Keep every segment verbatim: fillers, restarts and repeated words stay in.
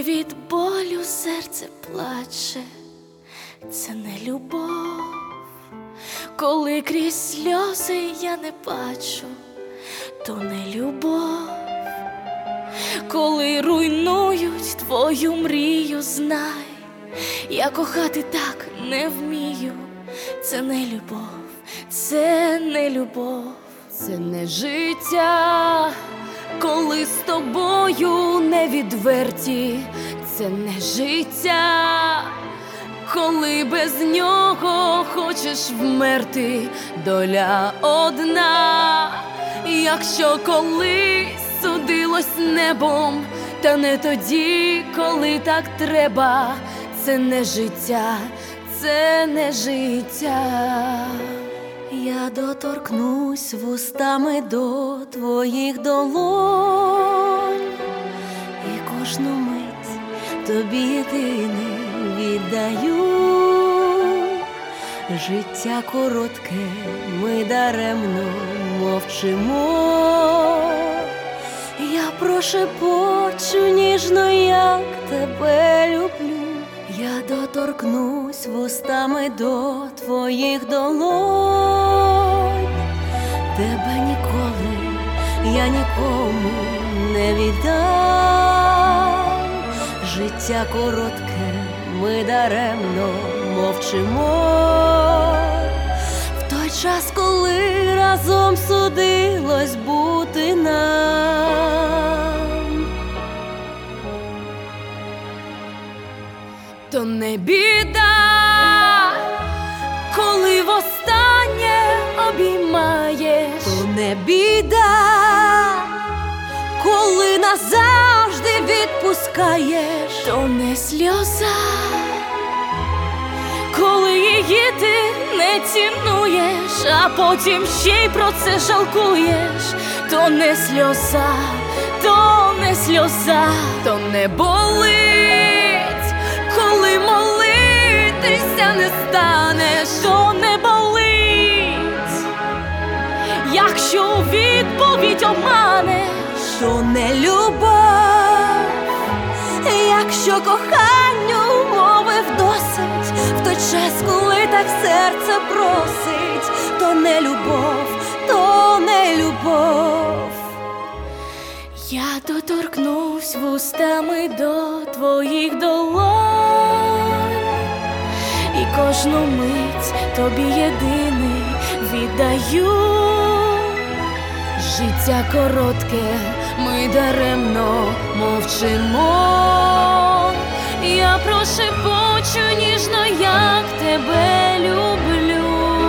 від болю серце плаче, це не любов. Коли крізь сльози я не бачу, то не любов. Коли руйнують твою мрію, знай, я кохати так не вмію. Це не любов, це не любов, це не життя. Коли з тобою не відверті, це не життя. Коли без нього хочеш вмерти, доля одна. Якщо колись судилось небом, та не тоді, коли так треба, це не життя, це не життя. Я доторкнусь вустами до твоїх долонь, і кожну мить тобі єдиний віддаю. Життя коротке, ми даремно мовчимо. Я прошепочу ніжно, як тебе люблю. Я доторкнусь вустами до твоїх долонь. Тебе ніколи я нікому не віддам. Життя коротке, ми даремно мовчимо. В той час, коли разом судилось бути нам, то не біда, коли востаннє обіймаєш, то не біда, коли назавжди відпускаєш, то не сльоза, коли її ти не цінуєш, а потім ще й про це жалкуєш, то не сльоза, то не сльоза, то не болить, коли молитися не станеш, то не болить, якщо у відповідь обманеш, то не любов, якщо коханню мовив досить, в той час, коли так серце просить, то не любов, то не любов. Я доторкнусь вустами до твоїх долонь, і кожну мить тобі єдиний віддаю. Життя коротке, ми даремно мовчимо. Я прошепочу ніжно, як тебе люблю.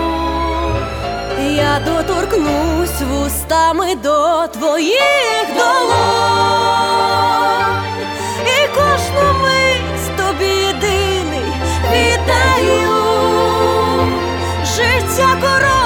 Я доторкнусь вустами до твоїх долонь, і кожну мить тобі єдиний віддаю. Життя коротке,